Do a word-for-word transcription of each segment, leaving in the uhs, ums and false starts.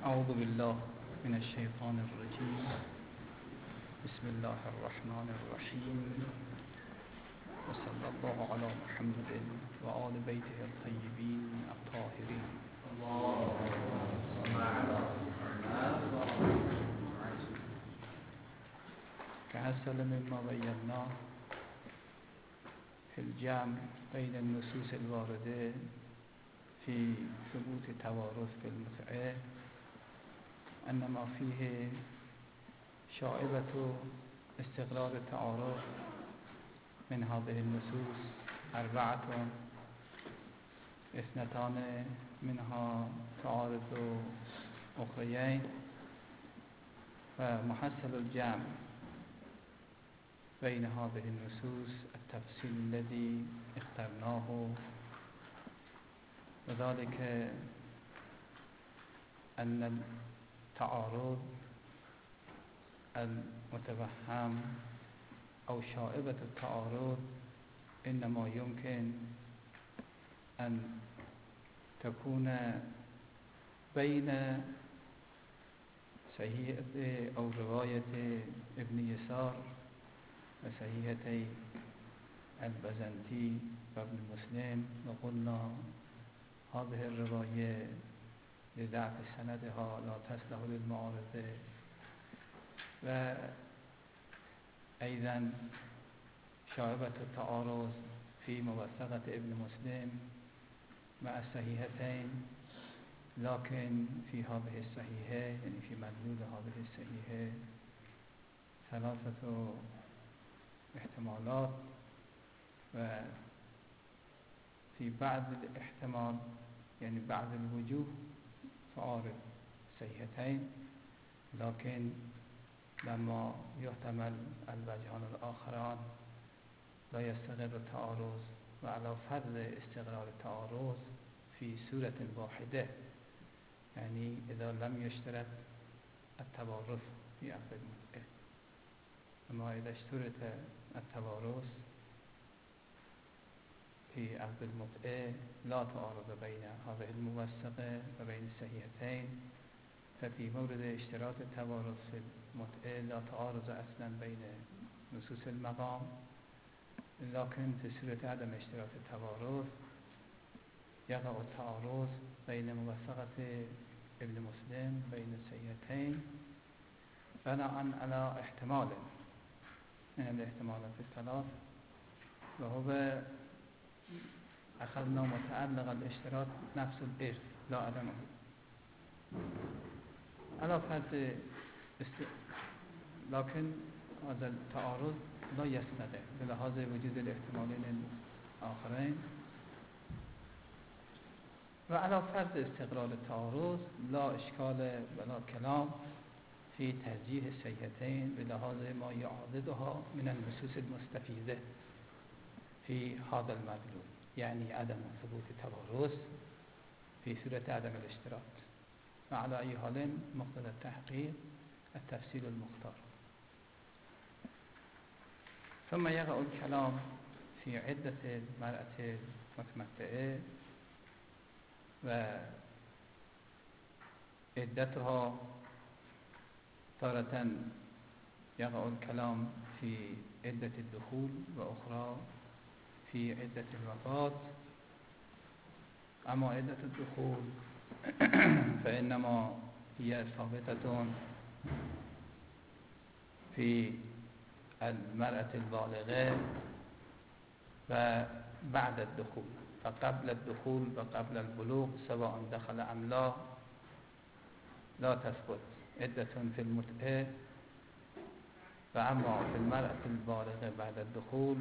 أعوذ بالله من الشيطان الرجيم. بسم الله الرحمن الرحيم، وصلى الله على محمد وآل بيته الطيبين الطاهرين. كحصل مما بيناه في الجمع بين النصوص الواردة في ثبوت توارث بالمتعة أن ما فيه شائبة استقرار التعارض من هذه النصوص أربعة، اثنتان منها تعارض أخريين، ومحصل الجمع بين هذه النصوص التفصيل الذي اخترناه، وذلك أن التعارض المتوهم أو شائبة التعارض إنما يمكن أن تكون بين صحيحة أو رواية ابن يسار وصحيحتي البزنطي وابن مسلم، وقلنا هذه الرواية لضعف سندها لا تصلح للمعارضة، وأيضا شائبة التعارض في موثقة ابن مسلم مع الصحيحتين، لكن في هذه الصحيحة يعني في مدلول هذه الصحيحة ثلاثة احتمالات، وفي بعض الاحتمال يعني بعض الوجوه تعارض صحيحتين، لكن لما يحتمل الوجهان الآخران لا يستقر التعارض، وعلى فرض استقرار التعارض في سورة واحدة، يعني إذا لم يشترط التوارث في عقد المتعة. أما إذا اشترط التوارث في عقد المتعة لا تعارض بين هذه الموثقة وبين الصحيحتين، ففي مورد اشتراط التوارث في المتعة لا تعارض أصلا بين نصوص المقام، لكن في صورة عدم اشتراط التوارث يقع التعارض بين موثقة ابن مسلم بين الصحيحتين بناء على احتمال من الاحتمالات الثلاث، وهو أخذنا متعلق الاشتراط نفس الإرث لا عدمه، على فرض است... لكن هذا التعارض لا يستقر بلحاظ وجود الاحتمالين الآخرين، وعلى فرض استقرار التعارض لا إشكال ولا كلام في ترجيح الصحيحتين بلحاظ ما يعضدها من النصوص المستفيدة في هذا المدلول، يعني عدم ثبوت التوارث في صورة عدم الاشتراط، وعلى أي حال مقتضى التحقيق التفصيل المختار. ثم يقع الكلام في عدة المرأة المتمتعة وعدتها، تارة يقع الكلام في عدة الدخول وأخرى في عدة الوفاة. أما عدة الدخول فإنما هي ثابتة في المرأة البالغة وبعد الدخول، فقبل الدخول وقبل البلوغ سواء دخل أم لا لا تثبت عدة في المتعة. وأما في المرأة البالغة بعد الدخول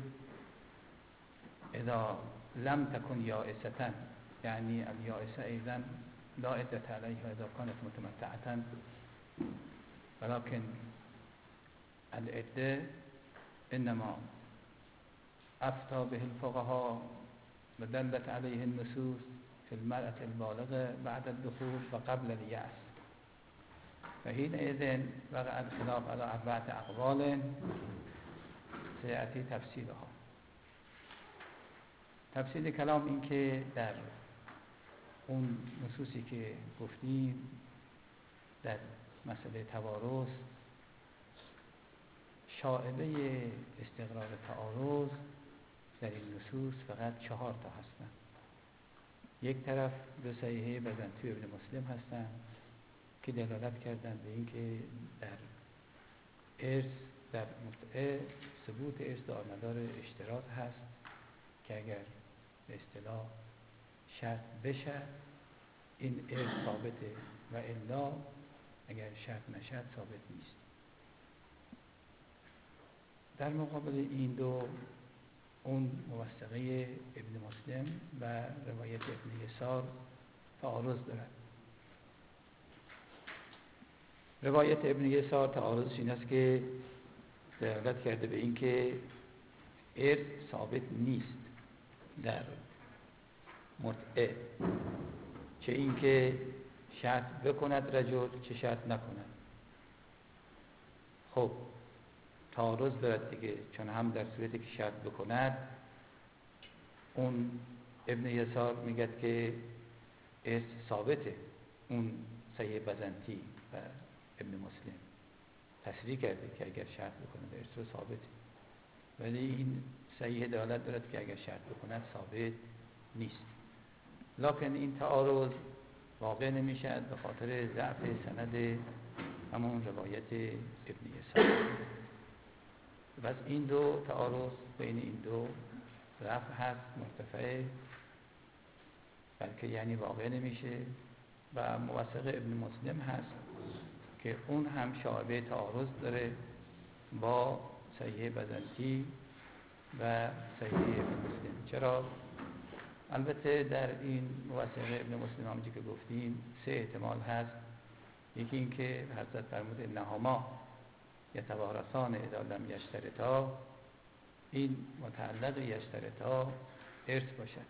إذا لم تكن يائسة، يعني اليائسة أيضا لا عدة عليها إذا كانت متمتعة، ولكن العدة إنما أفتى به الفقهاء ودلت عليه النصوص في المرأة البالغة بعد الدخول وقبل اليأس، فحينئذ وقع الخلاف على أربعة أقوال سيأتي تفصيلها. تفصیل کلام این که در اون نصوصی که گفتیم در مسئله توارث شائبه استقرار تعارض در این نصوص فقط چهار تا هستند. یک طرف دو صحیحه بزنطی ابن مسلم هستند که دلالت کردند به اینکه در ارث در متعه ثبوت ارث دارمدار اشتراط هست که اگر به اصطلاح شرط بشه این ارث ثابته و الا اگر شرط نشد ثابت نیست. در مقابل این دو اون موثقه ابن مسلم و روایت ابن یسار تعارض دارد. روایت ابن یسار تعارضش این است که دلالت کرده به اینکه ارث ثابت نیست در متعه، چه اینکه شرط بکند رجل چه شرط نکند. خب تعارض دارد دیگه، چون هم در صورتی که شرط بکند اون ابن یسار میگه که ارث ثابته، اون صحیح بزنطی و ابن مسلم تصریح کرده که اگر شرط بکند ارث رو ثابته، ولی این صحیح دلالت دارد که اگر شرط بکند ثابت نیست. لکن این تعارض واقع نمیشد به خاطر ضعف سند همون روایت ابن یسار. بس این دو تعارض بین این دو رفع هست، مرتفعه، بلکه یعنی واقع نمیشه. و موثق ابن مسلم هست که اون هم شایبه تعارض داره با صحیح بزنطی و صحیح ابن مسلم. چرا؟ البته در این موثق ابن مسلم همونجوری که گفتیم سه احتمال هست. یکی این که حضرت فرمود انهما یتوارثان اذا لم یشترطا، این متعلق یشترطا ارث باشد.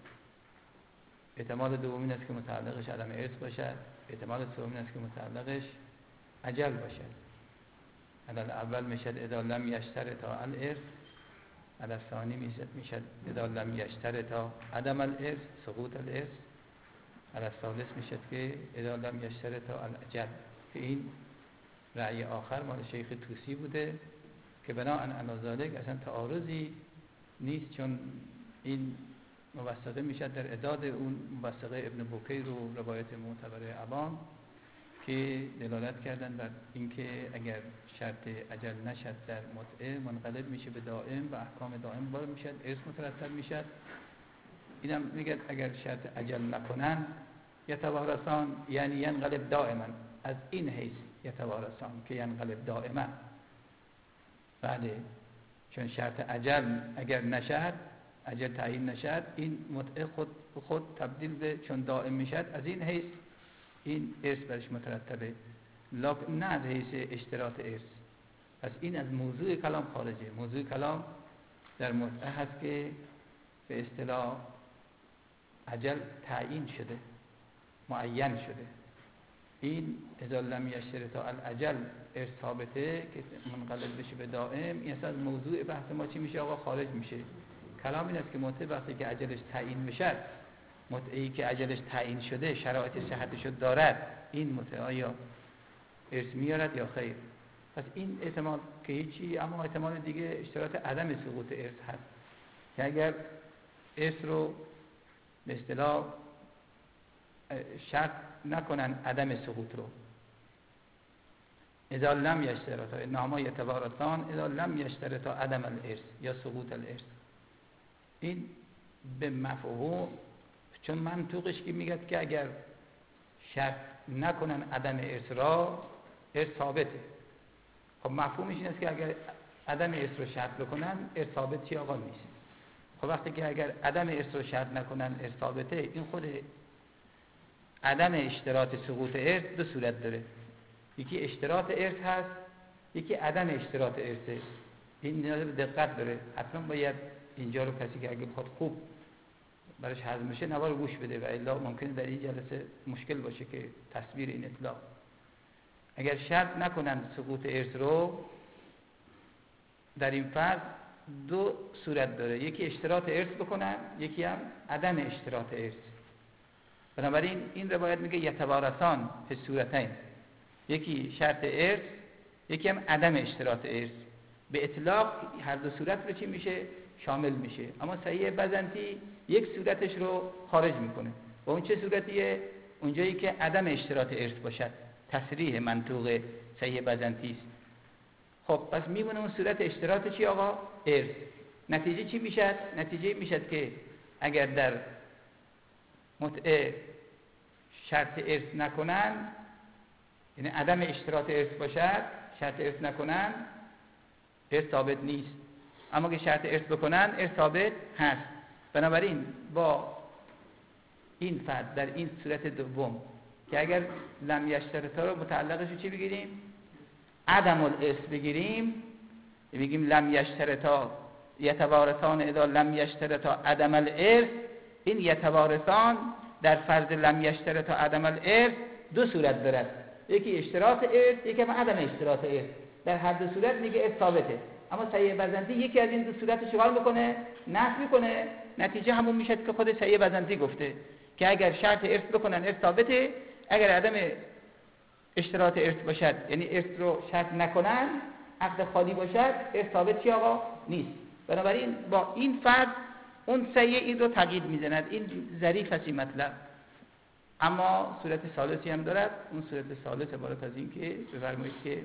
احتمال دوم این است که متعلقش عدم ارث باشد. احتمال سوم این است که متعلقش اجل باشد. علل اول میشد اذا لم یشترطا الارث، علل ثانی میشد اذا لم یشترطا عدم الارث سقوط الارث، علل ثالث میشد که اذا لم یشترطا الاجل، که این رأی آخر مال شیخ طوسی بوده که بناء علی ذلک اصلا تعارضی نیست، چون این موثقه میشد در اعداد اون موثقه ابن بکیر و روایت معتبر ابان که دلالت کردن بر اینکه اگر شرط اجل نشد در متعه منقلب میشه به دائم و احکام دائم بار میشد، ارث مترتب میشد. اینم میگه اگر شرط اجل نکنن یتوارثان یعنی ینقلب دائما، از این حیث یتوارثان که ینقلب دائما. بله، چون شرط اجل اگر نشد، اجل تعیین نشد، این متعه خود خود تبدیل به چون دائم میشد، از این حیث این ارث برش مترتبه، لکن نه از حیث اشتراط ارث. پس این از موضوع کلام خارجه. موضوع کلام در متعه هست که به اصطلاح اجل تعیین شده، معین شده. این اذا لم یشترطا الاجل ارث ثابته که منقلب بشه به دائم. این از موضوع بحث ما چی میشه؟ آقا خارج میشه. کلام این است که متعه وقتی که اجلش تعیین میشه، متعهی که اجلش تعیین شده شرایط صحتش دارد، این متعه یا ارث میارد یا خیر. پس این احتمال که هیچی، اما احتمال دیگه اشتراط عدم سقوط ارث هست که اگر ارث رو به اصطلاح شرط نکنن عدم سقوط رو، اذا لم یشترطا انما یتوارثان اذا لم یشترطا عدم الارث یا سقوط الارث، این به مفهوم، چون منطوقش که میگه که اگر شرط نکنن عدم ارث را ارث ثابته. خب مفهومش این است که اگر عدم ارث رو شرط بکنن ارث ثابت چی آقا نیست. خب وقتی که اگر عدم ارث رو شرط نکنن ارث ثابته، این خود عدم اشتراط سقوط ارث دو صورت داره. یکی اشتراط ارث هست، یکی عدم اشتراط ارث. این نیاز به دقت داره. حتما باید اینجا رو کسی که اگه بخواد خوب براش هضم بشه نوار گوش بده، و الا ممکنه در این جلسه مشکل باشه که تصویر این اطلاع. اگر شرط نکنن سقوط ارث رو، در این فرض دو صورت داره، یکی اشتراط ارث بکنن، یکی هم عدم اشتراط ارث. بنابراین این روایت میگه یتوارثان فی صورتین، یکی شرط ارث، یکی هم عدم اشتراط ارث. به اطلاق هر دو صورت رو چی میشه؟ شامل میشه. اما صحیح بزنطی یک صورتش رو خارج میکنه. و اون چه صورتیه؟ اونجایی که عدم اشتراط ارث باشد. تصریح منطوق صحیح بزنطی است. خب پس میمونه اون صورت اشتراط چی آقا؟ ارث. نتیجه چی میشد؟ نتیجه میشد که اگر در متعه شرط ارث نکنن، یعنی عدم اشتراط ارث باشد، شرط ارث نکنن، ارث ثابت نیست. اما که شرط ارث بکنن، ارث ثابت هست. بنابراین با این فرض در این صورت دوم که اگر لم یشترطا رو متعلقش رو چی بگیریم؟ عدم الارث بگیریم، بگیم لم یشترطا یتوارثان اذا لم یشترطا عدم الارث. این یتوارثان در فرض لم یشترطا عدم الارث دو صورت دارد، یکی اشتراط ارث، یکی هم عدم اشتراط ارث. در هر دو صورت میگه ارث ثابته. اما صحیح بزنطی یکی از این دو صورت رو چیکار میکنه؟ نفی میکنه. نتیجه همون میشه که خود صحیح بزنطی گفته که اگر شرط ارث بکنن ارث ثابته، اگر عدم اشتراط ارث باشد یعنی ارث رو شرط نکنن، عقد خالی باشد، ارث ثابت چی آقا؟ نیست. بنابراین با این فرض اون صحیح این رو تقیید میزند. این ظریف است این مطلب. اما صورت ثالثی هم دارد. اون صورت ثالث عبارت از این که بفرمایید که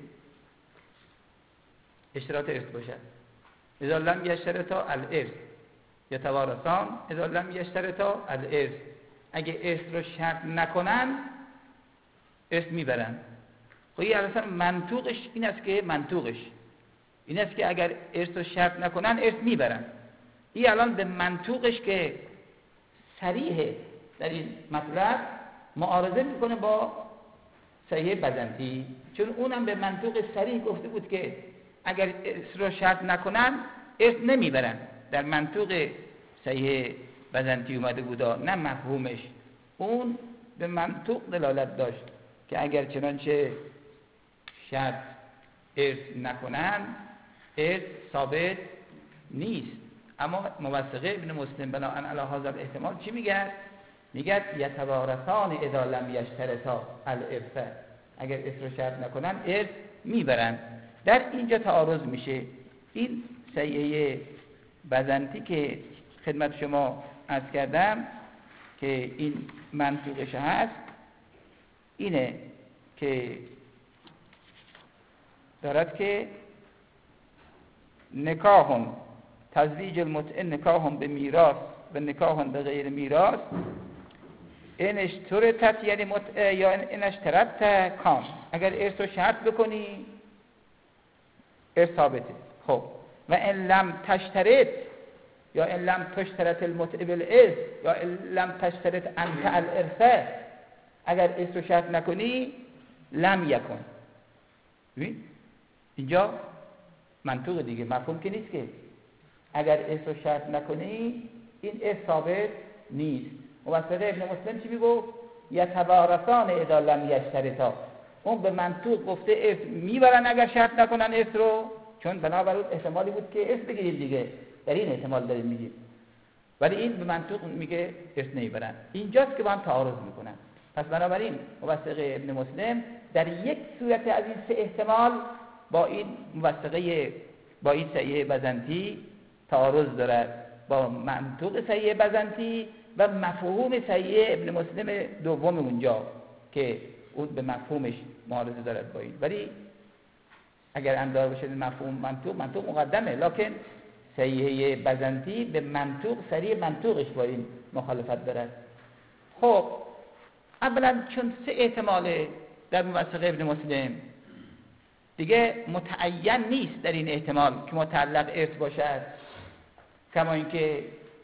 اشتراط ارث باشد. اذا لم یشترطا الارث یتوارثان اذا لم یشترطا الارث. اگه ارث رو شرط نکنن ارث میبرن. خب این اصلا منطوقش این است که منطوقش این است که اگر ارث رو شرط نکنن ارث میبرن. این الان به منطوقش که صریحه در این مطلب معارضه میکنه با صحیح بزنطی، چون اونم به منطوق صریح گفته بود که اگر ارث رو شرط نکنن ارث نمیبرن. در منطوق صحیح بزنطی اومده بود، نه مفهومش. اون به منطوق دلالت داشت که اگر چنانچه شرط ارث نکنن ارث ثابت نیست. اما موثقه ابن مسلم بناء علی هذا الاحتمال چی میگه؟ میگه یتوارثان اذا لم یشترطا الارث. اگر ارث رو شرط نکنن ارث میبرن. در اینجا تعارض میشه. این صحیح بزنطی که خدمت شما عرض کردم که این منطوقش هست اینه که دارد که نکاح تزویج المتعه نکاح به میراث و نکاح به غیر میراث این اشترطت یعنی متعه یا این اشترطت کام. اگر ارث رو شرط بکنی ارث ثابته. خب و این لم تشترط یا این لم تشترط المتعه بالارث یا این لم تشترط انت الارث، اگر ارث رو شرط نکنی لم یکن. ببین اینجا منطوق دیگه، مفهوم که نیست که اگر ارث رو شرط نکنی این ارث ثابت نیست. موثقه ابن مسلم چی میگفت؟ یتوارثان اذا لم یشترطا. اون به منطوق گفته ارث میبرن اگر شرط نکنن ارث رو، چون بنابر اون احتمالی بود که ارث بگیریم دیگه، در این احتمال داریم میگیم، ولی این به منطوق میگه ارث نمیبرن. اینجاست که با هم تعارض میکنن. پس بنابراین موثقه ابن مسلم در یک صورت از این سه احتمال با این موثقه با این صحیح بزنطی تعارض دارد، با منطوق صحیح بزنطی و مفهوم صحیح ابن مسلم دوم اونجا که اون به مفهومش معارضه دارد با این. ولی اگر اندار باشه مفهوم منطوق منطوق مقدمه، لکن صحیح بزنطی به منطوق صریح منطوقش با این مخالفت دارد. خب اولا چون سه احتمال در موثقه ابن مسلم دیگه متعین نیست در این احتمال که متعلق ارث باشد، کما اینکه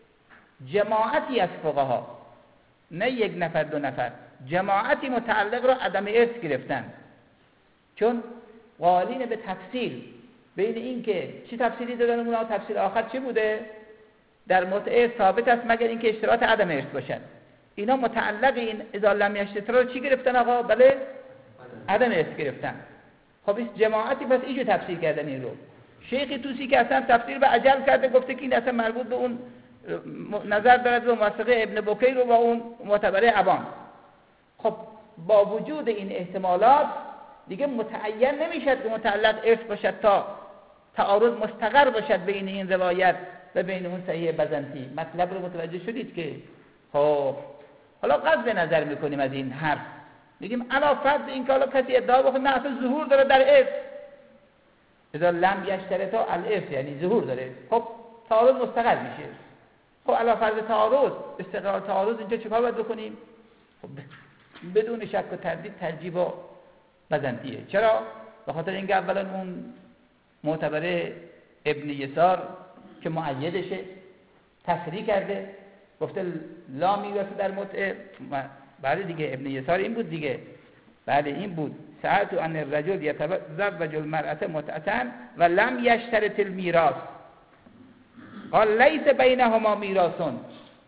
جماعتی از فقها، نه یک نفر دو نفر، جماعتی متعلق را عدم ارث گرفتن، چون قائلین به تفصیل بین این که چی تفصیلی دادن اونها، تفصیل آخر چی بوده؟ در متعه ثابت است مگر اینکه اشتراط عدم ارث باشد. اینا متعلق این اذا لم یشترطا رو چی گرفتن آقا؟ بله عدم ارث گرفتن. خب این جماعتی پس اینجور تفسیر کردن این رو. شیخ توسی که اصلا تفسیر به عجل کرده گفته که این اصلا مربوط به اون نظر دارد به موثقه ابن بکیر و اون معتبره عوام. خب با وجود این احتمالات دیگه متعین نمیشد که متعلق ارث باشد تا تعارض مستقر باشد بین این روایت و بین اون صحیح بزنطی. مطلب رو متوجه شدید که خب حالا قصد به نظر میکنیم از این حرف، میگیم علا فرض این که حالا کسی ادعا بکنه نه اصلا ظهور داره در ارث، اذا لم یشترطا الارث یعنی ظهور داره، خب تعارض مستقر میشه. خب علا فرض تعارض، استقرار تعارض، اینجا چیکار باید بکنیم؟ خب بدون شک و تردید ترجیح با بزنطیه. چرا؟ به خاطر اینکه اولا اون معتبره ابن یسار که مؤیدشه تصریح کرده، گفته لا میراث در متعه. بله دیگه ابن یسار این بود دیگه، بله این بود ساعت ان الرجل یتزوج المرأة متعة و لم یشترط المیراث قال لیس بینهما میراثون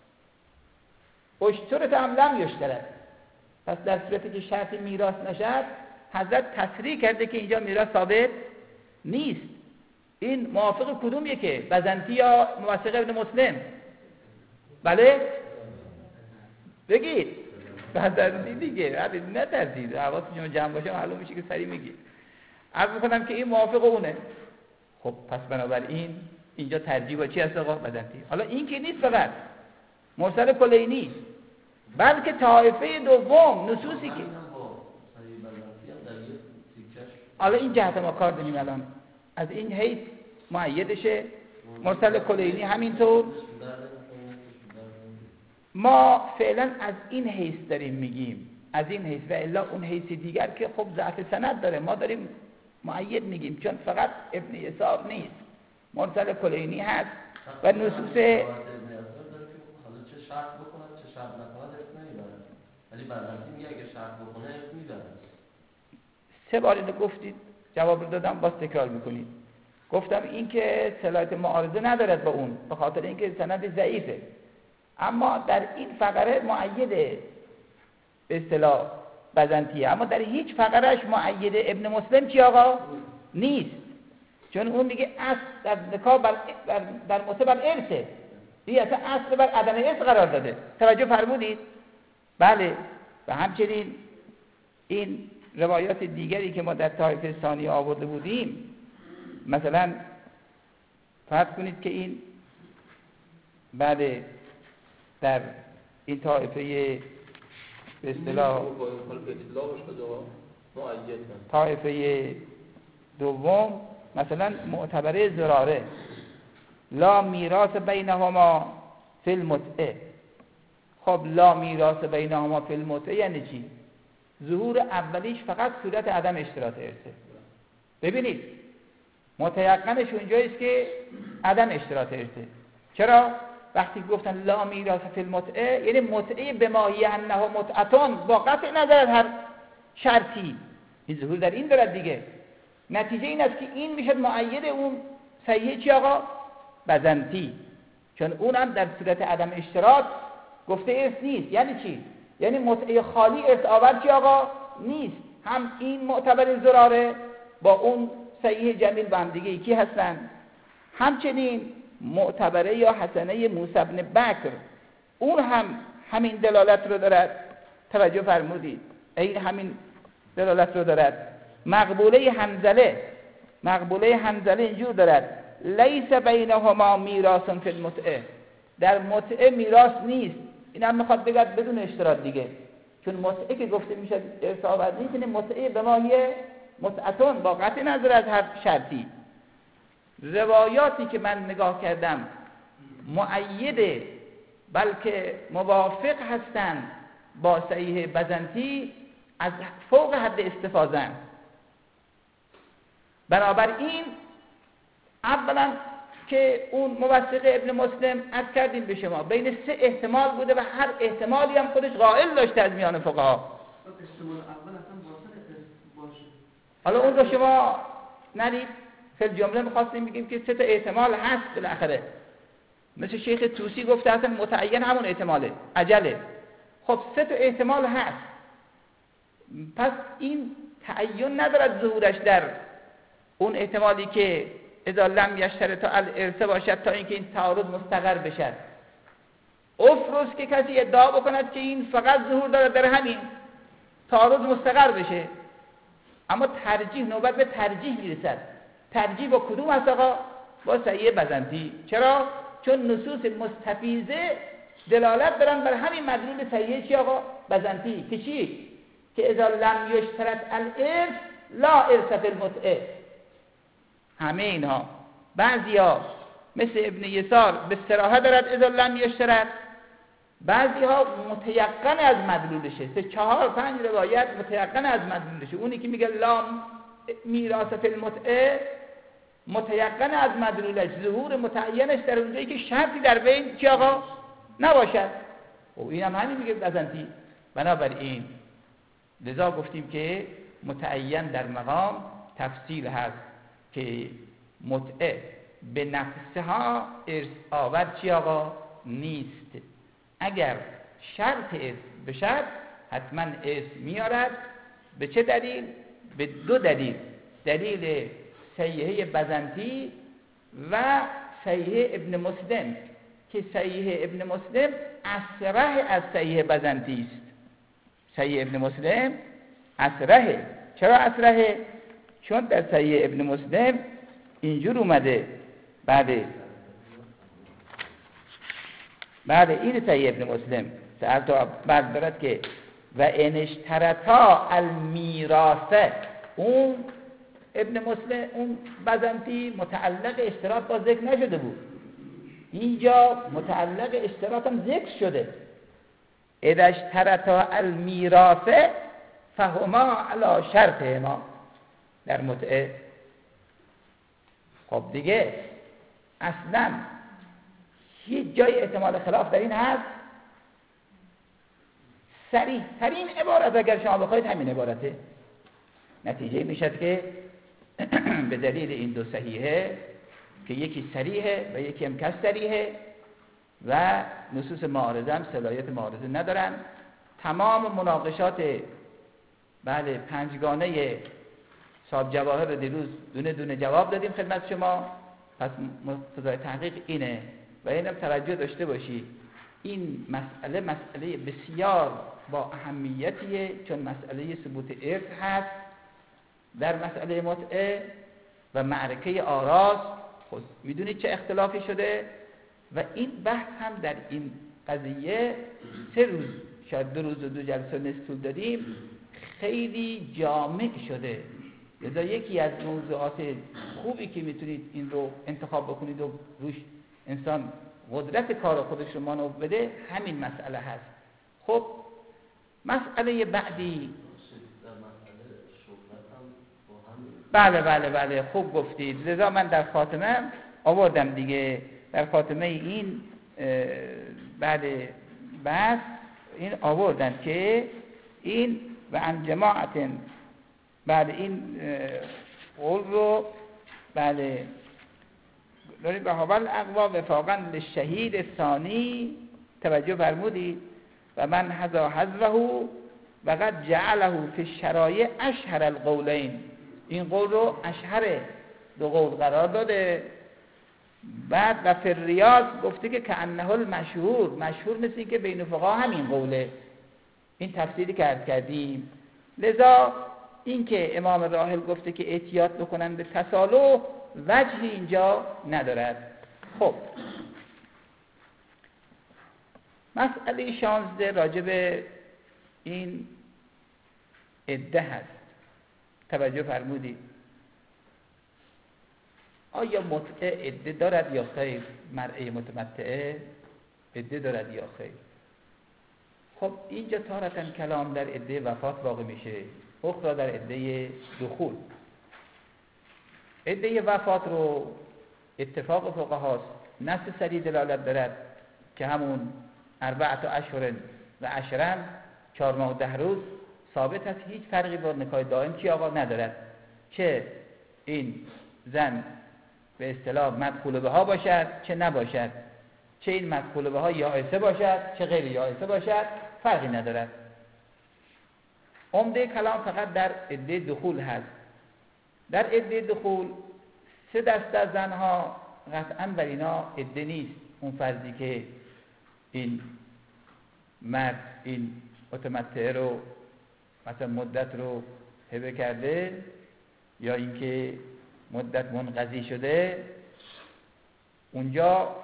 اشترط هم لم یشترط. پس در صورتی که شرط میراث نشد حضرت تصریح کرده که اینجا میراث ثابت نیست. این موافق کدومیه که بزنطی یا موثق ابن مسلم؟ بله بگید. بزنطی دیگه، نه تردید، حواستون شما جمع باشه معلوم میشه که سریع میگید. عرض میکنم که این موافق اونه. خب پس بنابراین اینجا ترجیح با چی هست آقا؟ بزنطی. حالا این که نیست فقط مرسل کلینی، بلکه طایفه دوم نصوصی که حالا این جهت ما کار داریم الان از این حیث مؤیدشه، مرسل کلینی همینطور. ما فعلا از این حیث داریم میگیم، از این حیث، و الا اون حیث دیگر که خب ضعف سند داره، ما داریم مؤید میگیم چون فقط ابن یسار نیست، مرسل کلینی هست و نصوص حالا چه شرط بکنه چه شرط نکنه اسم نمیبرد، ولی بزنطی میگه اگه شرط بکنه اسم میبرد. سه بار اینو گفتید جواب رو دادم، باز تکرار میکنید. گفتم این که صلاحیت معارضه ندارد با اون به خاطر اینکه سند ضعیفه، اما در این فقره مؤید به اصطلاح بزنطیه، اما در هیچ فقرهش مؤید ابن مسلم چی آقا؟ نیست، چون اون میگه اصل در نکاح بر در, در متع بر ارثه، این اصلا اصل بر عدم ارث قرار داده. توجه فرمودید؟ بله. و همچنین این روایات دیگری که ما در طایفه ثانی آورده بودیم، مثلا فرض کنید که این بله در این طایفه به اصطلاح طایفه دوم مثلا معتبره زراره لا میراث بینهما فی المتعه. خب لا میراث بینهما فی المتعه یعنی چی؟ ظهور اولیش فقط صورت عدم اشتراط ارثه. ببینید متیقنش اونجاییست که عدم اشتراط ارثه. چرا؟ وقتی گفتن لا میراث فی المتعه یعنی متعه به ماهی انها متعتون با قطع نظر از هر شرطی، این ظهور در این دارد دیگه. نتیجه این است که این میشد مؤید اون صحیح چی آقا؟ بزنطی، چون اونم در صورت عدم اشتراط گفته ارث نیست. یعنی چی؟ یعنی متعه خالی ارث آور چی آقا؟ نیست. هم این معتبر زراره با اون صحیح جمیل با هم دیگه یکی هستن. همچنین معتبره یا حسنه موسی بن بکر اون هم همین دلالت رو دارد. توجه فرمودید؟ این همین دلالت رو دارد. مقبوله حنظله مقبوله حنظله اینجور دارد لیس بینهما میراث فی المتعه، در متعه میراث نیست. این هم میخواد بگد بدون اشتراط دیگه، چون متعه که گفته میشه ارث آور نیست، یعنی متعه به ماهی متعتون با قطع نظر از هر شرطی. روایاتی که من نگاه کردم مؤید بلکه موافق هستند با صحیح بزنطی از فوق حد استفاضه. بنابراین اولا که اون موثق ابن مسلم عرض کردیم به شما بین سه احتمال بوده و هر احتمالی هم خودش قائل داشته از میان فقها. حالا اون رو شما ندید، فی جمله می‌خواستیم بگیم که سه تا احتمال هست بالاخره. مثل شیخ طوسی گفته اصلا متعین همون احتماله، عجله. خب سه تا احتمال هست، پس این تعین ندارد ظهورش در اون احتمالی که اذا لم یشترط الارث باشد تا اینکه این تعارض مستقر بشد. افرض که کسی ادعا بکند که این فقط ظهور داره در همین تعارض مستقر بشه، اما ترجیح نوبت به ترجیح میرسد. ترجیح با کدوم است آقا؟ با صحیح بزنطی. چرا؟ چون نصوص مستفیضه دلالت دارن بر همین مدلول صحیح چی آقا؟ بزنطی. که چی؟ که اذا لم یشترط الارث لا ارث فی المتعه. همه اینها بعضیا مثل ابن یسار به صراحت دارد اذا لم یشترط، بعضی ها متیقن از مدلولشه. سه چهار پنج روایت متیقن از مدلولشه. اونی که میگه لا میراث فی المتعه متیقن از مدلولش، ظهور متعینش در اونجایی که شرطی در بین چی آقا نباشد. و این هم همین میگه بزنطی. بنابراین لذا گفتیم که متعین در مقام تفصیل هست که متعه به نفسها ارث آور چی آقا نیست. اگر شرط ارث بشد حتما ارث میارد. به چه دلیل؟ به دو دلیل. دلیل صحیحه بزنطی و صحیحه ابن مسلم که صحیحه ابن مسلم اصرح از صحیحه بزنطی است. صحیح ابن مسلم اصرحه. چرا اصرحه؟ چون در صحیح ابن مسلم اینجور اومده بعد بعد این صحیح ابن مسلم سأل تو بعد دارد که و انشترطا المیراثه، اون ابن مسلم اون بزنطی متعلق اشتراط با ذکر نشده بود، اینجا متعلق اشتراط هم ذکر شده. اذا اشترطا المیراثه فهما علی شرطهما در متعه. خب دیگه اصلا هیچ جای احتمال خلاف در این هست؟ صریح ترین عبارت اگر شما بخواید همین عبارته. نتیجه میشد که به دلیل این دو صحیحه که یکی صریحه و یکی هم کس صریحه و نصوص معارضه هم صلاحیت معارضه ندارن، تمام مناقشات بله پنجگانه صاحب جواهر رو دیروز دونه دونه جواب دادیم خدمت شما. پس مقتضای تحقیق اینه و اینم توجه داشته باشید این مسئله مسئله بسیار با اهمیتیه، چون مسئله ثبوت ارث هست در مسئله متعه و معرکه آراز. خود میدونید چه اختلافی شده و این بحث هم در این قضیه سه روز شاید دو روز و دو جلسه نصف طول دادیم، خیلی جامع شده. لذا یکی از موضوعات خوبی که میتونید این رو انتخاب بکنید و روش انسان قدرت کار خودش رو مانور بده همین مسئله هست. خب مسئله بعدی بله بله بله خوب گفتید. لذا من در خاتمه آوردم دیگه، در خاتمه این بعد بحث این آوردن که این و عن جماعت بعد این قول رو بله دارید به حوال اقوا وفاقا للشهید ثانی توجه فرمودید و من حذا حذوه و قد جعله فی الشرایع اشهر القولین، این قول رو اشهر دو قول قرار داده. بعد و فی الریاض گفته که کانه المشهور، مشهور مثل این که بین فقها همین قوله. این تفسیری که عرض کردیم. لذا این که امام راحل گفته که احتیاط بکنن به تسالح وجهی اینجا ندارد. خب مسئله شانزده راجب این عده هست. توجه فرمودید آیا متعه عده دارد یا خیر؟ مرعه متمتعه عده دارد یا خیر؟ خب اینجا تارتاً کلام در عده وفات واقع میشه، اخرى در عده دخول. عده وفات رو اتفاق فقهاست نص صریح دلالت دارد که همون اربعت اشهر و عشرن، چهار ماه و ده روز ثابت است. هیچ فرقی با نکاح دائم چی آقا ندارد، چه این زن به اصطلاح مدخول بها باشد چه نباشد، چه این مدخول بها یائسه باشد چه غیر یائسه باشد، فرقی ندارد. عمده کلام فقط در عده دخول هست. در عده دخول سه دسته از زنها قطعا بر اینا عده نیست. اون فرضی که این مرد این متمتعه رو مثلا مدت رو هبه کرده یا اینکه مدت منقضی شده، اونجا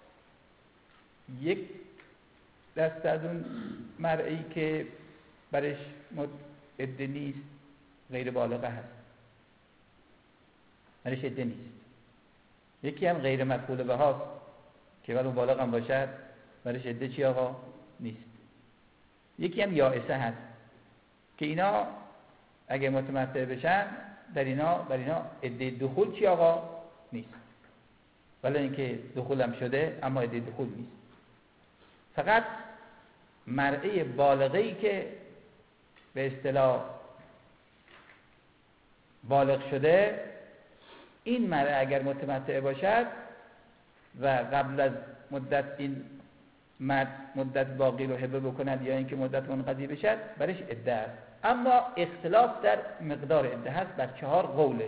یک دست از اون مرئی که برش عده نیست غیر بالغه هست، برش عده نیست. یکی هم غیر مفعول به هاست که ولو بالغ هم باشد برش عده چی آقا نیست. یکی هم یائسه هست که اینا اگه متمتع بشن در اینا بر اینا عده دخول چی آقا نیست، ولی اینکه دخول هم شده اما عده دخول نیست. فقط مرئی بالغه‌ای که به اصطلاح بالغ شده، این مرئی اگر متمتع باشد و قبل از مدت این مرد مدت باقی رو هبه بکند یا اینکه مدت منقضی بشد، برش عده است. اما اختلاف در مقدار عده هست بر چهار قوله.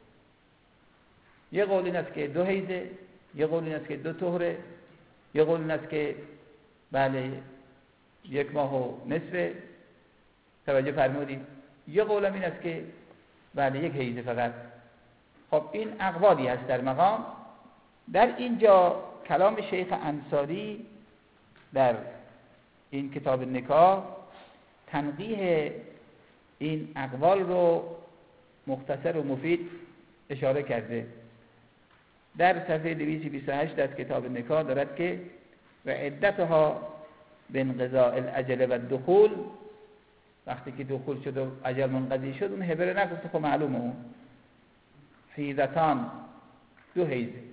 یه قول این است که دو حیضه، یه قول این است که دو طهره، یه قول این است که بله یک ماه و نصفه، توجه فرمودید، یه قول هم این است که بله یک حیضه فقط. خب این اقوالی هست در مقام. در اینجا کلام شیخ انصاری در این کتاب نکاح تنقیح این اقوال رو مختصر و مفید اشاره کرده. در صفحه دویست و بیست و هشت از کتاب نکاح دارد که و عدتها بانقضاء الاجل و الدخول، وقتی که دخول شد و اجل منقضی شد اون هبه رو نگفته، خب معلومه اون حیضتان، دو حیضه.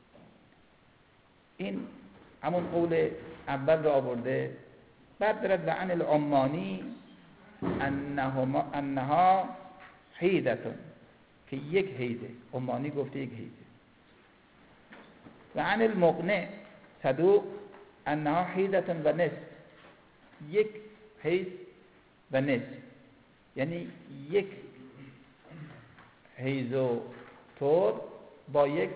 این همون قول اول رو آورده. بعد دارد و عن العمانی انها انها حیضتون، که یک حیضه. عمانی گفته یک حیضه. و عن المقنع صدوق انها حیضتون و نصف، یک حیض و نصف، یعنی یک حیض و طور با یک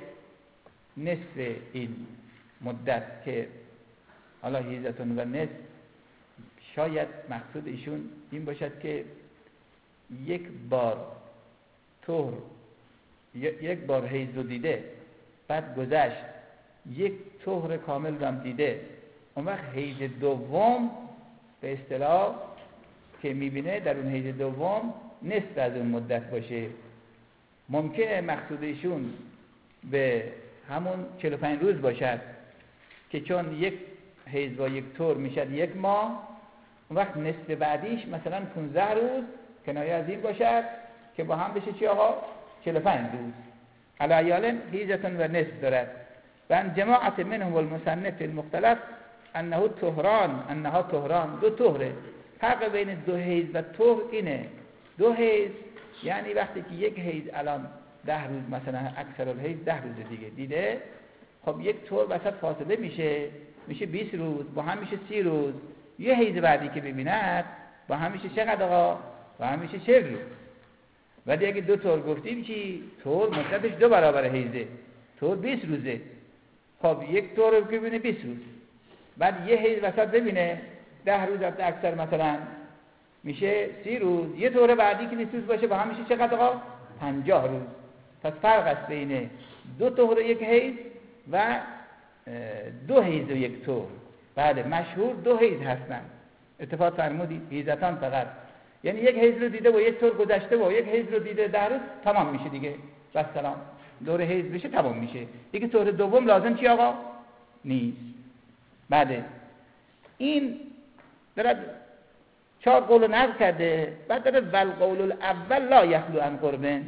نصف این مدت که حالا حیضتون و نصف شاید مقصود ایشون این باشد که یک بار طهر یک بار حیض رو دیده، بعد گذشت یک طهر کامل رو هم دیده، اون وقت حیض دوم به اصطلاح که میبینه در اون حیض دوم نصف از اون مدت باشه. ممکنه مقصود ایشون به همون چهل و پنج روز باشد که چون یک حیض با یک طور میشد یک ماه، اون وقت نصف بعدیش مثلا پانزده روز کنایه از این باشد که با هم بشه چی آقا چهل و پنج روز. علی ایال حیضتون و نصف دارد. و ان جماعت منهم المصنف المختلف انه طهران انها طهران، دو طهره. فرق بین دو حیض و طهر اینه، دو حیض یعنی وقتی که یک حیض الان ده روز مثلا اکثر الحیض ده روز دیگه دیده، خب یک طهر وسط فاصله میشه میشه بیست روز، با هم میشه سی روز. یه حیض بعدی که ببیند با هم میشه چقدر آقا؟ با هم میشه چهل روز. ولی اگه دو طهر گفتیم چی؟ طهر مدتش دو برابر حیضه، طهر بیست روزه. خب یک طهر رو که ببینه بیست روز، بعد یه حیض وسط ببینه ده روز از اکثر مثلا میشه سی روز، یه طهر بعدی که بیست روز باشه با هم میشه چقدر آقا؟ پنجاه روز. پس فرق است بین دو طهر یک حیض و دو حیض و یک طهر. بله مشهور دو حیض هستن، اتفاق فرمودید، حیضتان فقط یعنی یک حیض رو دیده و یک طهر گذشته و یک حیض رو دیده ده روز تمام میشه دیگه، بس سلام دور حیض بشه تمام میشه دیگه. طهر دوم لازم چی آقا؟ نیست. بله این دارد چهار قول نقل کرده. بعد دارد والقول الاول لا یخلو عن قربن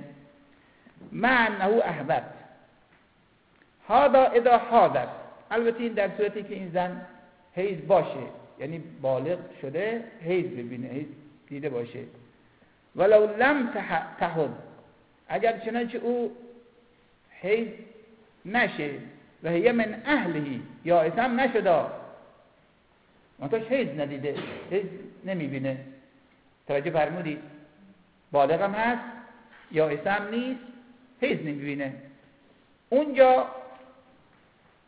مع انه احبط هذا اذا حاضر. البته این در صورتی که این زن حیض باشه، یعنی بالغ شده حیض ببینه، حیض دیده باشه. ولو لم تحض، اگر چنانچه او حیض نشه و هی من اهلهی، یا اسم نشده منتاش حیض ندیده، حیض نمیبینه، توجه فرمودید، بالغ هم هست یا اسم نیست، حیض نمیبینه، اونجا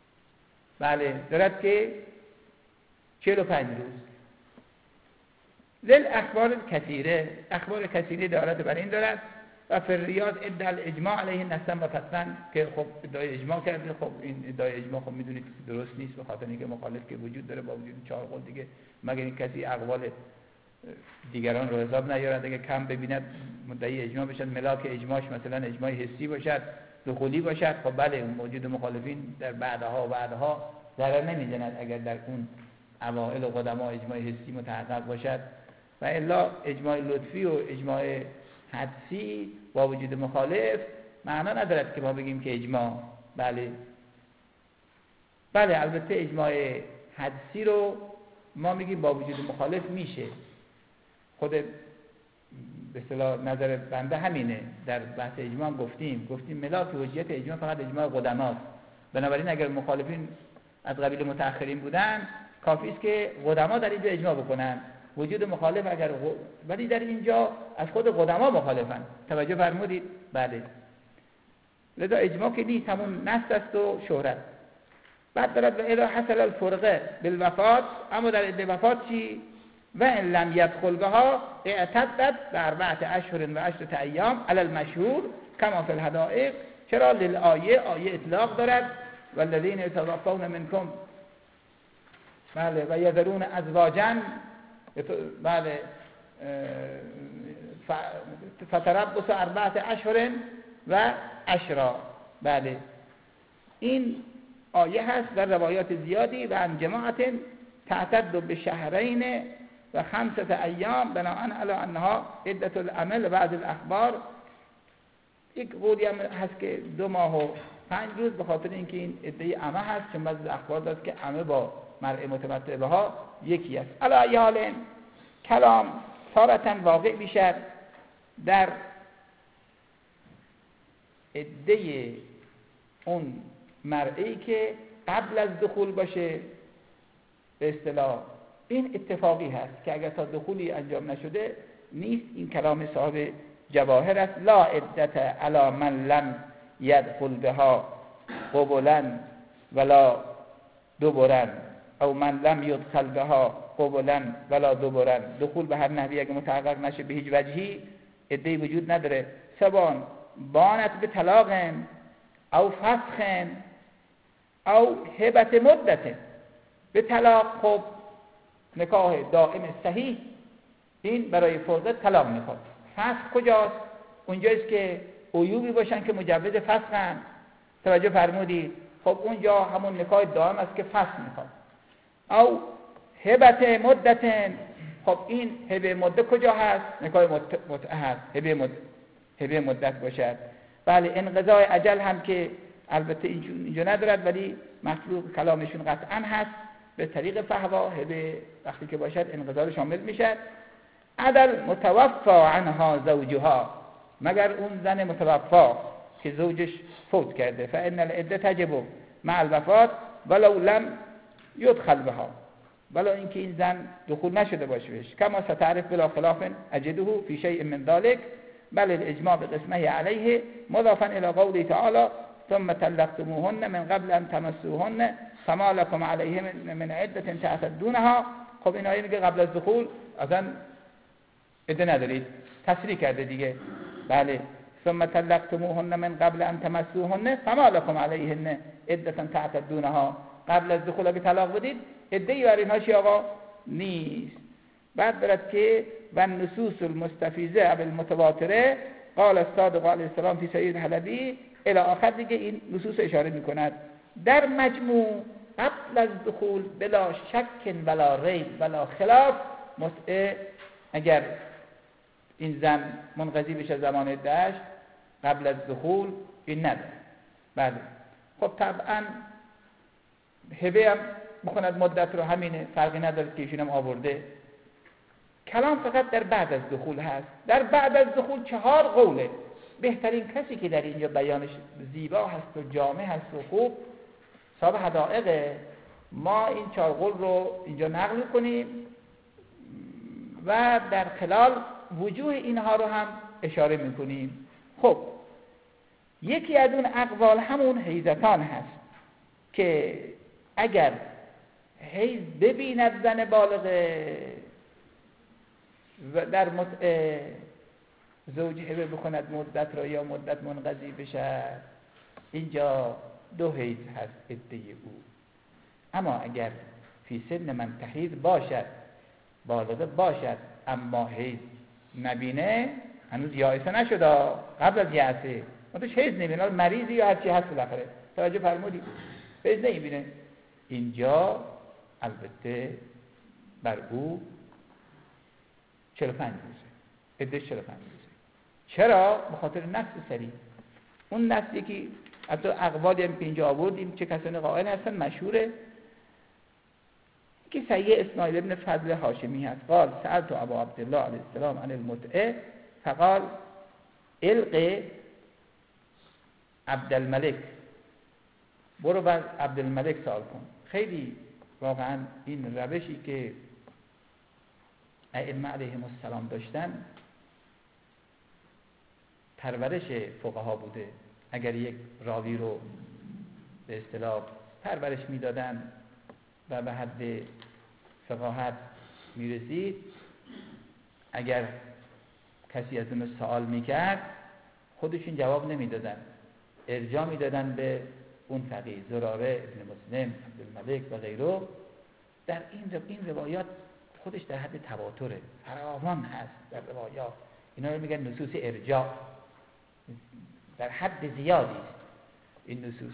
بله دارد که چهل و پنج روز. لل اخبار کثیره، اخبار کثیره دارد بر این دارد و فریاد ادعا الاجماع علیه نصا و فتوا که خب ادعای اجماع کرده. خب این ادعای اجماع خب میدونید درست نیست، به خاطر اینکه مخالف که وجود داره با وجود چهار قول دیگه، مگر این کسی اقوال دیگران رو حساب نیارد، اگه کم ببیند مدعی اجماع بشد، ملاک اجماعش مثلا اجماع حسی باشد، دخولی باشد، خب بله اون موجود مخالفین در بعدها و بعدها ضرر نمیزند اگر در اون اوائل قدما اجماع حسی متحقق باشد. و الا اجماع لطفی و اجماع حدسی با وجود مخالف معنا ندارد که ما بگیم که اجماع. بله بله البته اجماع حدسی رو ما میگیم با وجود مخالف میشه. خود به اصطلاح نظر بنده همینه. در بحث اجماع گفتیم گفتیم ملاک حجیت اجماع فقط اجماع قدماست. بنابراین اگر مخالفین از قبیل متأخرین بودن کافی است که قدما در اینجا اجماع بکنن. وجود مخالف اگر غ... ولی در اینجا از خود قدما مخالفن. توجه فرمودید؟ بله. لذا اجماع که نیست، همون نص است و شهرت. بعد دارد و اذا حصل الفرقه بالوفات، اما در عده وفات چی؟ و ان لم يدخل بها اعتدت باربعه اشهر و عشره ایام علی المشهور کما فی الحدائق. چرا؟ للآیه آیه اطلاق دارد والذین یتوفون منکم بله و یذرون ازواجا بله فتربص اربعه اشهر و عشرا. بله این آیه هست در روایات زیادی و عن جماعت تعتد به شهرین و خمسه ایام بناء علی انها عدت العمل بعد الاخبار. یک قولی هم هست که دو ماه و پنج روز، به خاطر اینکه این عده عمه هست، چون بعضی اخبار داشت که عمه با مرء متمتع بها یکی است. علی ای حال کلام تارتاً واقع میشد در عده اون مرئی که قبل از دخول باشه. به اصطلاح این اتفاقی هست که اگر تا دخولی انجام نشده نیست. این کلام صاحب جواهر است. لا عدت علی من لم یدخل بها قبلا ولا دبرا او من لم یدخل بها قبلا ولا دبرا. دخول به هر نحوی اگه متحقق نشه به هیچ وجهی عده‌ای وجود نداره. سبان بانت به طلاق او فسخ او هبت مدت. به طلاق خب نکاح دائم صحیح این برای فرض طلاق میخواد. فسخ کجاست؟ اونجاست که عیوبی باشن که مجوز فسخن. توجه فرمودید؟ خب اونجا همون نکاح دائم است که فسخ میخواد. او هبت مدت، خب این هبه مدت کجا هست؟ نکاح متعه هست. هبه مدت هبه مدت باشد. بله انقضاء اجل هم که البته اینجا ندارد ولی مطلوب کلامشون قطعا هست به طریق فهوا. هبه وقتی که باشد انقضاء شامل میشد. عدل متوفا عنها زوجها، مگر اون زن متوفا که زوجش فوت کرده. فان العده تجب مع الوفات ولو لم يدخل بها، ولو اینکه این زن دخول نشده باشه بهش. کما ستعرف بلا خلاف اجده فی شیء من ذلك بل الاجماع بقسمه علیه مضافا الى قوله تعالی ثم طلقتموهن من قبل ان تمسوهن فما لكم علیه من عده تعتدونها. خب این آیه میگه قبل از دخول اصلا عده ندارید، تصریح کرده دیگه. بله ثم طلقتموهن من قبل ان تمسوهن فما لكم علیهن عده تعتدونها. قبل از دخول اگه طلاق بدید عده‌ای برای اینها چی آقا نیست. بعد برد که و النصوص المستفیضه او المتواتره قال الصادق علیه السلام فی سید حلبی الی آخر دیگه این نصوص اشاره میکند. در مجموع قبل از دخول بلا شک ولا ریب ولا خلاف متعه اگر این زن منقضی بشه زمان عده‌اش قبل از دخول این نداره. بله خب طبعا هبه هم بخوند مدت رو همینه، فرقی نداره که ایشون هم آورده. کلام فقط در بعد از دخول هست. در بعد از دخول چهار قوله. بهترین کسی که در اینجا بیانش زیبا هست و جامع هست و خوب صاحب حدائقه. ما این چهار قول رو اینجا نقل کنیم و در خلال وجوه اینها رو هم اشاره میکنیم. خب یکی از اون اقوال همون حیزتان هست که اگر حیز ببیند زن بالغه و در متعه زوج هبه بکند مدت را یا مدت منقضی بشد، اینجا دو حیض هست ادعای او. اما اگر فی سن من تحیض باشد، بالغه باشد، اما حیض نبینه، هنوز یائسه نشده، قبل از یأسه منتش حیض نبینه، مریضی یا هرچی هست بالاخره، توجه فرمودید، حیض نمیبینه، اینجا البته بر او چهل و پنج روزه، عده‌اش چهل و پنج روزه. چرا؟ به خاطر نص صریح. اون نصی که حتی اقوالی هم که اینجا آوردیم چه کسانی قائل هستن، مشهوره که سیه اسماعیل ابن فضل هاشمی هست. قال سألت ابا عبدالله علیه السلام عن المتعه فقال الق عبدالملک، برو بر عبدالملک سوال کن. خیلی واقعا این روشی که ائمه علیهم السلام داشتن پرورش فقها بوده. اگر یک راوی رو به اصطلاح پرورش میدادن و به حد فقاهت میرسید، اگر کسی از اون سوال میکرد خودشون جواب نمیدادن، ارجاع میدادن به اون فقیه، زراره ابن مسلم، عبدالملک و غیره. در این این روایات خودش در حد تواتره، فراوان هست در روایات، اینا رو میگن نصوص ارجاع، در حد زیادی است این نصوص.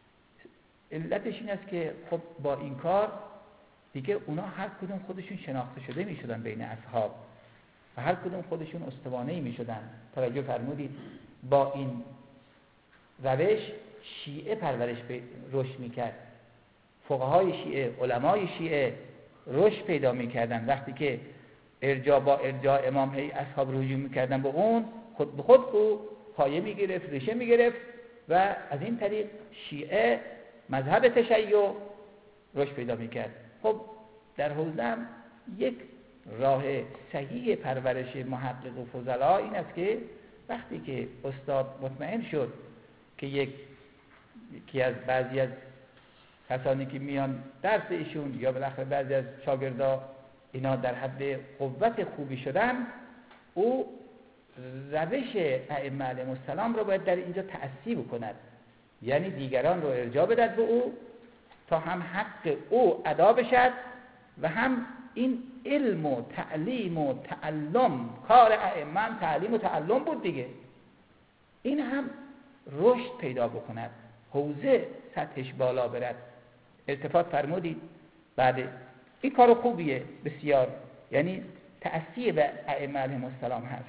علتش این است که خب با این کار دیگه اونا هر کدوم خودشون شناخته شده میشدن بین اصحاب و هر کدوم خودشون استوانه‌ای میشدن. توجه فرمودید، با این روش شیعه پرورش رشد میکرد، فقهای شیعه، علمای شیعه رشد پیدا میکردن. وقتی که ارجاع با ارجاع امام هی اصحاب رجوع میکردن به اون، خود به خود او پایه میگرفت، ریشه میگرفت و از این طریق شیعه مذهب تشیع رشد پیدا میکرد. خب در حوزه هم یک راه صحیح پرورش محقق و فضلا این است که وقتی که استاد مطمئن شد که یک یکی از بعضی از کسانی که میان درس ایشون یا بالاخره بعضی از شاگردا اینا در حد قوت خوبی شدن، او روش ائمه علیهم السلام رو باید در اینجا تأسی بکند، یعنی دیگران رو ارجاع بدهد به او تا هم حق او ادا بشد و هم این علم و تعلیم و تعلم، کار ائمه تعلیم و تعلم بود دیگه، این هم رشد پیدا بکند، حوزه سطحش بالا برد. التفات فرمودید؟ بعد این کار خوبیه بسیار، یعنی تأثیر به ائمه علیهم السلام هست.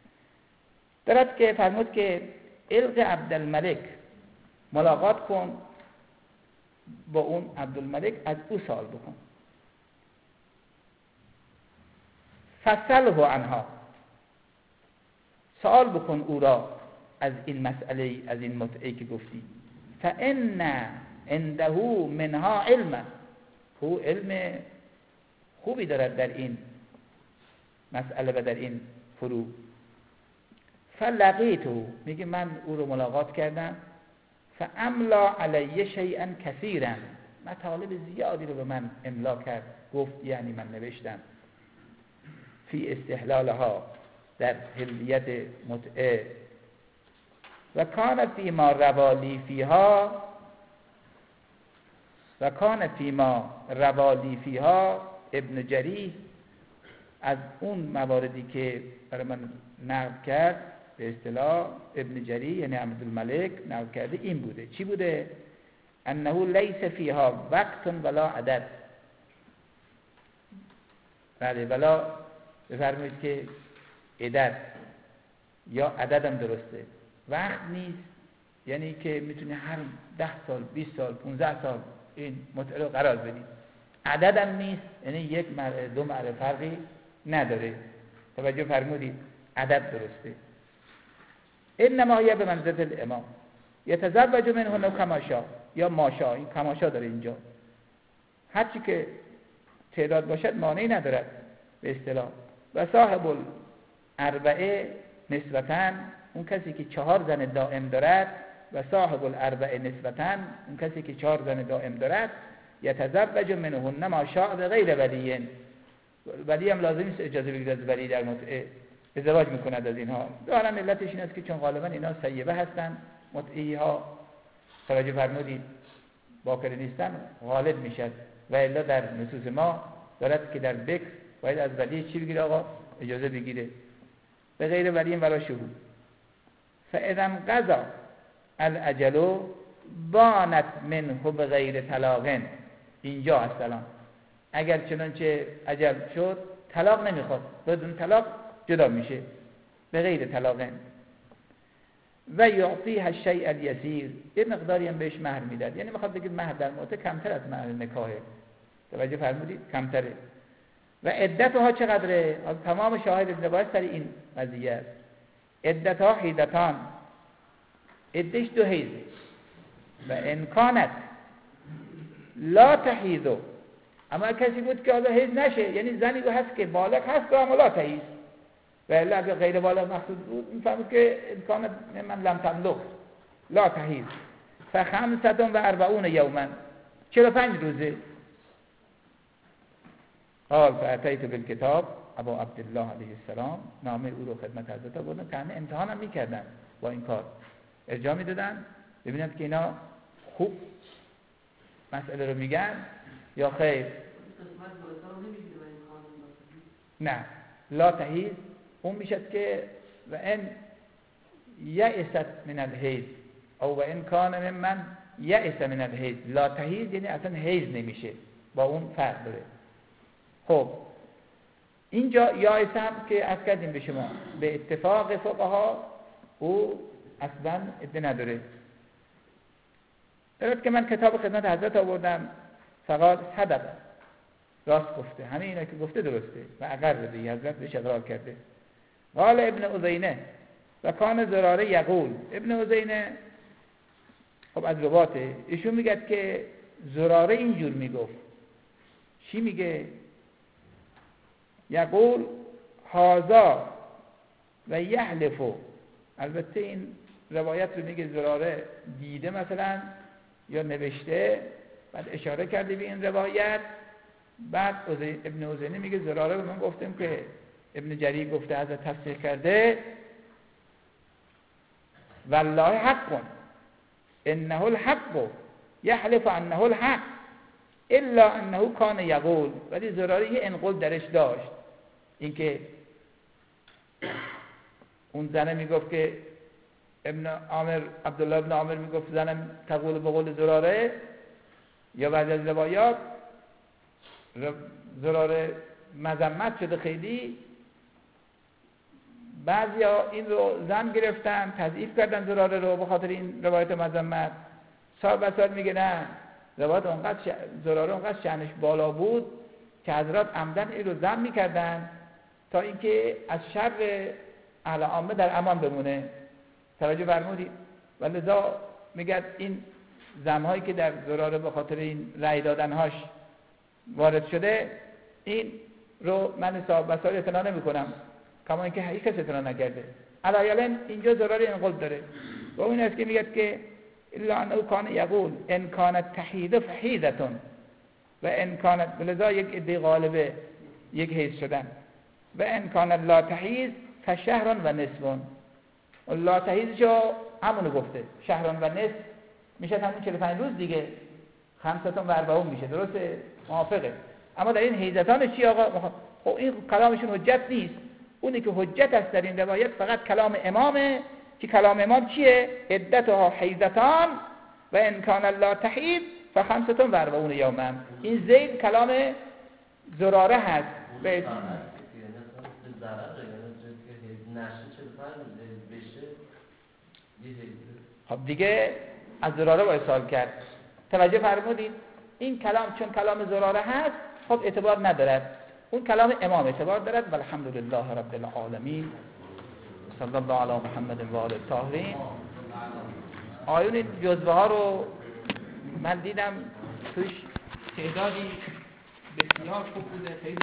دارد که فرمود که الق عبدالملک، ملاقات کن با اون عبدالملک، از او سوال بکن. فسأله عنها، سوال بکن او را از این مسئله، از این متعه که گفتی. فإن عنده منها علما، او علم خوبی دارد در این مسئله و در این فرو. فلقیته، میگه من او رو ملاقات کردم، فاملا علی شیئا کثیرا، مطالب زیادی رو به من املا کرد، گفت یعنی من نوشتم، فی استحلالها، در حلیت متعه، و کان فیما روالی فیها و کان فیما روالی فیها ابن جریح، از اون مواردی که برای من نقل کرد به اصطلاح ابن جریح یعنی عبدالملک نقل کرده این بوده. چی بوده؟ انه لیس فیها وقت ولا عدد. بله، ولا بفرمایید که عدد یا عدد هم درسته، وقت نیست، یعنی که میتونی هر ده سال، بیست سال، پونزده سال این متعه رو قرار بدی. عدد هم نیست، یعنی یک مرحله دو مرحله فرقی نداره. توجه فرمودید؟ عدد درسته. انما هی به منزلت الامام یتزوج منه کماشا، یا ماشا، این کماشا داره اینجا، هرچی که تعداد باشد مانعی ندارد به اصطلاح. و صاحب الاربعه نسبتاً، اون کسی که چهار زن دائم دارد، و صاحب الاربعه نسبتاً، اون کسی که چهار زن دائم دارد، یتزوج منهن ما شاء بغیر ولی، ولی هم لازم نیست اجازه بگیره از ولی در متعه ازدواج میکند از اینها. دارن علتش این است که چون غالبا اینا سیبه هستن، متعی ها توجه فرمودید باکر نیستن، غالب میشد و الا در نصوص ما دارد که در بکر باید از ولی چی بگیره آقا؟ اجازه بگیره. به غیر ولی ولا شهود. فاذا قضا الاجل بانت منه به غیر طلاق. اینجا اصلا اگر چنانچه اجل شد طلاق نمیخواد، بدون طلاق جدا میشه به غیر طلاق. و یعطیها الشیء الیسیر، یه مقداری هم بهش مهر میداد. یعنی میخواد بگید مهر در متعه کمتر از مهر نکاحه. توجه فرمودید؟ کمتره. و عدتها چقدره؟ تمام شاهد ازدواج سر این قضیه است. عدتها حیضتان، عدش دو حیضه. و امکانت لا تحیض، اما کسی بود که حالا حیض نشه، یعنی زنی رو هست که بالغ هست و اما لا تحیض، و الا اگه غیر بالغ مقصود بود میفهمید که امکانت من لم تبلغ لا تحیض. فخمسة و اربعون یوما، چهل و پنج روزه. قال فاتیت بالکتاب، ابا عبدالله علیه السلام نامه او رو خدمت حضرت آوردن که همه امتحان هم میکردن با این کار، ارجاع میدادن ببینند که اینا خوب مسئله رو میگن یا خیر. نه لا تحیض اون میشد که و ان یئست من الحیض او و ان کان من یئس من الحیض. لا تحیض یعنی اصلا حیض نمیشه، با اون فرق داره. خب اینجا یائس هم که از کردیم به شما به اتفاق فقها او اصلا عده نداره. درست که من کتاب خدمت حضرت آوردم، فقط صدق، راست گفته، همه اینا که گفته درسته و اقر به حضرت بهش اقرار کرده. قال ابن عزینه و کان زراره یقول، ابن عزینه خب از رواته ایشون میگه که زراره اینجور میگفت. چی میگه؟ یقول هازا و یحلفو. البته این روایت رو میگه زراره دیده مثلا یا نوشته، بعد اشاره کرده به این روایت. بعد ابن عزینه میگه زراره رو من گفتم که ابن جریر گفته حضرت تفسیر کرده والله حق انه الحق یحلف انه الحق الا انه کان یقول. ولی زراره یه انقل درش داشت، اینکه اون زنه میگفت که ابن عامر عبدالله ابن عامر میگفت زنم تقول به قول زراره، یا بعد از روایات زراره مذمت شده خیلی، بعضیا این رو زن گرفتن تضعیف کردن زراره رو به خاطر این روایت مذمت. سال به سال میگه نه، روایت اونقدر ش... زراره اونقدر شأنش بالا بود که حضرات عمدن این رو ذم میکردن تا اینکه از شر اهل عامه در امان بمونه. توجه فرمودید؟ و لذا میگه این ذم‌هایی که در زراره به خاطر این رأی دادنهاش وارد شده، این رو من حساب بسار اطلاع نمی کنم، کما اینکه هیچ کس اطلاع نکرده. علایالن اینجا زراره این قول داره و این است که میگه که الا انه کان یقول ان کانت تحید فحیدتون و ان کانت، لذا یک عده غالبه یک حیض شدن، و ان کانت لا تحید فشهران و نصفون. لا تحیدشو همونو گفته، شهران و نصف میشه همون چهل و پنج روز دیگه، خمسطون و اربعون میشه، درسته؟ موافقه. اما در این حیضتان چی آقا؟ خب این کلامشون حجت نیست. اونی که حجت است در این روایت فقط کلام امامه، که کلام امام چیه؟ عدتها حیضتان و ان کان لا تحید فخمسطون و اربعون یوما. این زید کلام زراره هست. به خب دیگه از زراره باید سوال کرد. توجه فرمودید؟ این کلام چون کلام زراره هست خب اعتبار ندارد، اون کلام امام اعتبار دارد. والحمدلله رب العالمین، صلی الله علی محمد و آل الطاهرین. آیون جزوه ها رو من دیدم توش تعدادی بسیار خوب بوده، خیلی